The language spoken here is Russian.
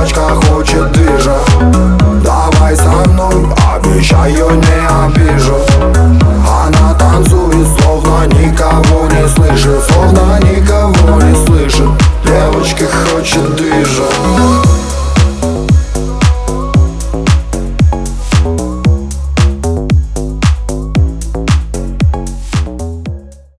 девочка хочет движа. Давай со мной, обещаю не